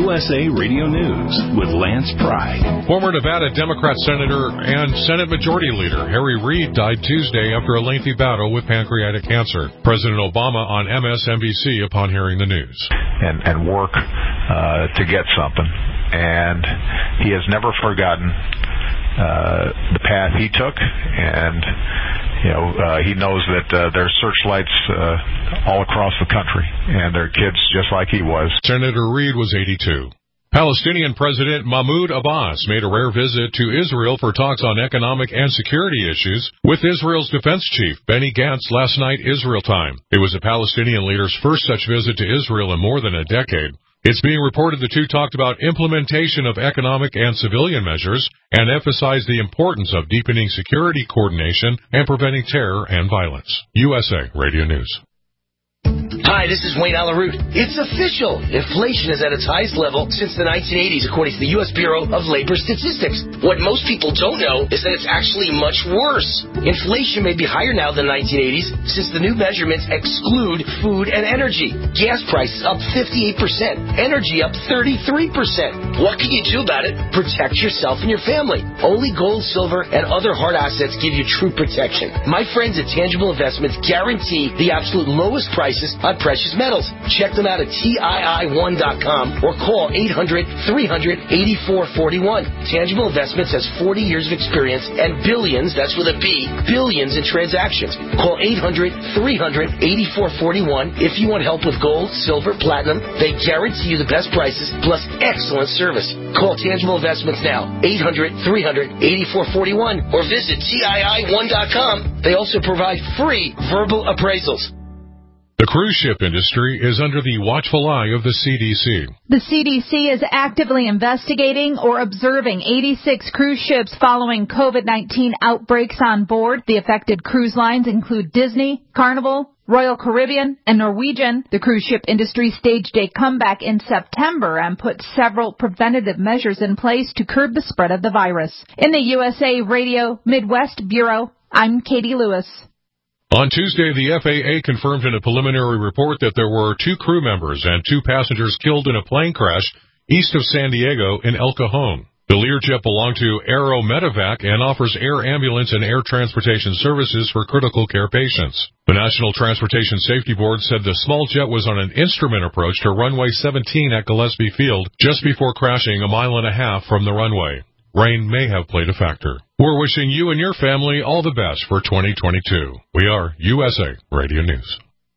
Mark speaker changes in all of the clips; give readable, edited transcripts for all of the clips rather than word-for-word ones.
Speaker 1: USA Radio News with Lance Pride.
Speaker 2: Former Nevada Democrat Senator and Senate Majority Leader Harry Reid died Tuesday after a lengthy battle with pancreatic cancer. President Obama on MSNBC upon hearing the news.
Speaker 3: And work to get something. And he has never forgotten the path he took, and he knows that there's searchlights all across the country, and there are kids just like he was.
Speaker 2: Senator Reid was 82. Palestinian President Mahmoud Abbas made a rare visit to Israel for talks on economic and security issues with Israel's defense chief, Benny Gantz, last night Israel time. It was the Palestinian leader's first such visit to Israel in more than a decade. It's being reported the two talked about implementation of economic and civilian measures and emphasized the importance of deepening security coordination and preventing terror and violence. USA Radio News.
Speaker 4: Hi, this is Wayne Alaroot. It's official. Inflation is at its highest level since the 1980s, according to the U.S. Bureau of Labor Statistics. What most people don't know is that it's actually much worse. Inflation may be higher now than the 1980s since the new measurements exclude food and energy. Gas prices up 58%. Energy up 33%. What can you do about it? Protect yourself and your family. Only gold, silver, and other hard assets give you true protection. My friends at Tangible Investments guarantee the absolute lowest prices on precious metals. Check them out at TII1.com or call 800-300-8441. Tangible Investments has 40 years of experience and billions, that's with a B, billions in transactions. Call 800-300-8441 if you want help with gold, silver, platinum. They guarantee you the best prices plus excellent service. Call Tangible Investments now, 800-300-8441 or visit TII1.com. They also provide free verbal appraisals.
Speaker 2: The cruise ship industry is under the watchful eye of the CDC.
Speaker 5: The CDC is actively investigating or observing 86 cruise ships following COVID-19 outbreaks on board. The affected cruise lines include Disney, Carnival, Royal Caribbean, and Norwegian. The cruise ship industry staged a comeback in September and put several preventative measures in place to curb the spread of the virus. In the USA Radio Midwest Bureau, I'm Katie Lewis.
Speaker 2: On Tuesday, the FAA confirmed in a preliminary report that there were 2 crew members and 2 passengers killed in a plane crash east of San Diego in El Cajon. The Learjet belonged to Aero Medevac and offers air ambulance and air transportation services for critical care patients. The National Transportation Safety Board said the small jet was on an instrument approach to runway 17 at Gillespie Field just before crashing a mile and a half from the runway. Rain may have played a factor. We're wishing you and your family all the best for 2022. We are USA Radio News.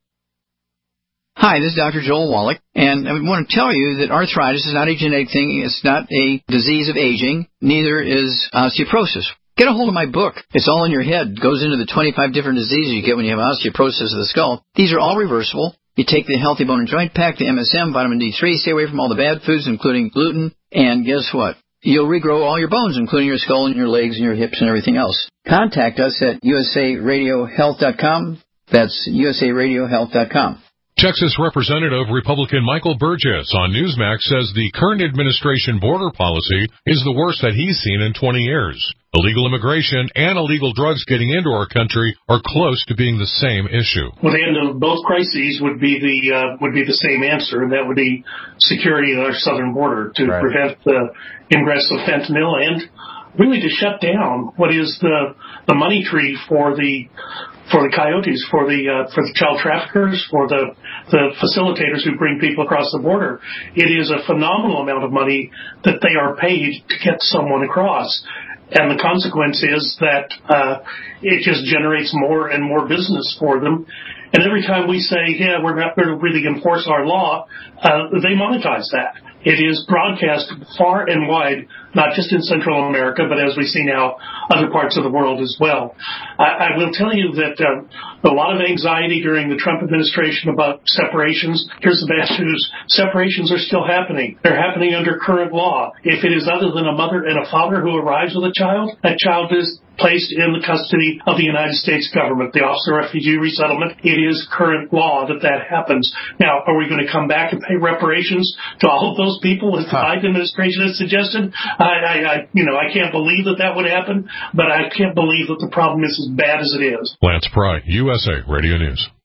Speaker 6: Hi, this is Dr. Joel Wallach, and I want to tell you that arthritis is not a genetic thing. It's not a disease of aging. Neither is osteoporosis. Get a hold of my book. It's all in your head. It goes into the 25 different diseases you get when you have osteoporosis of the skull. These are all reversible. You take the Healthy Bone and Joint Pack, the MSM, vitamin D3, stay away from all the bad foods, including gluten, and guess what? You'll regrow all your bones, including your skull and your legs and your hips and everything else. Contact us at usaradiohealth.com. That's usaradiohealth.com.
Speaker 2: Texas Representative Republican Michael Burgess on Newsmax says the current administration border policy is the worst that he's seen in 20 years. Illegal immigration and illegal drugs getting into our country are close to being the same issue.
Speaker 7: Well, the end of both crises would be the same answer, and that would be security at our southern border to prevent the ingress of fentanyl and really to shut down what is the money tree for the coyotes, for the child traffickers, for the facilitators who bring people across the border. It is a phenomenal amount of money that they are paid to get someone across. And the consequence is that it just generates more and more business for them. And every time we say, yeah, we're not going to really enforce our law, they monetize that. It is broadcast far and wide, not just in Central America, but as we see now, other parts of the world as well. I will tell you that a lot of anxiety during the Trump administration about separations. Here's the bad news. Separations are still happening. They're happening under current law. If it is other than a mother and a father who arrives with a child, that child is placed in the custody of the United States government, the Office of Refugee Resettlement. It is current law that happens. Now, are we going to come back and pay reparations to all of those people as the Biden administration has suggested? I can't believe that would happen, but I can't believe that the problem is as bad as it is.
Speaker 2: Lance Pry, USA Radio News.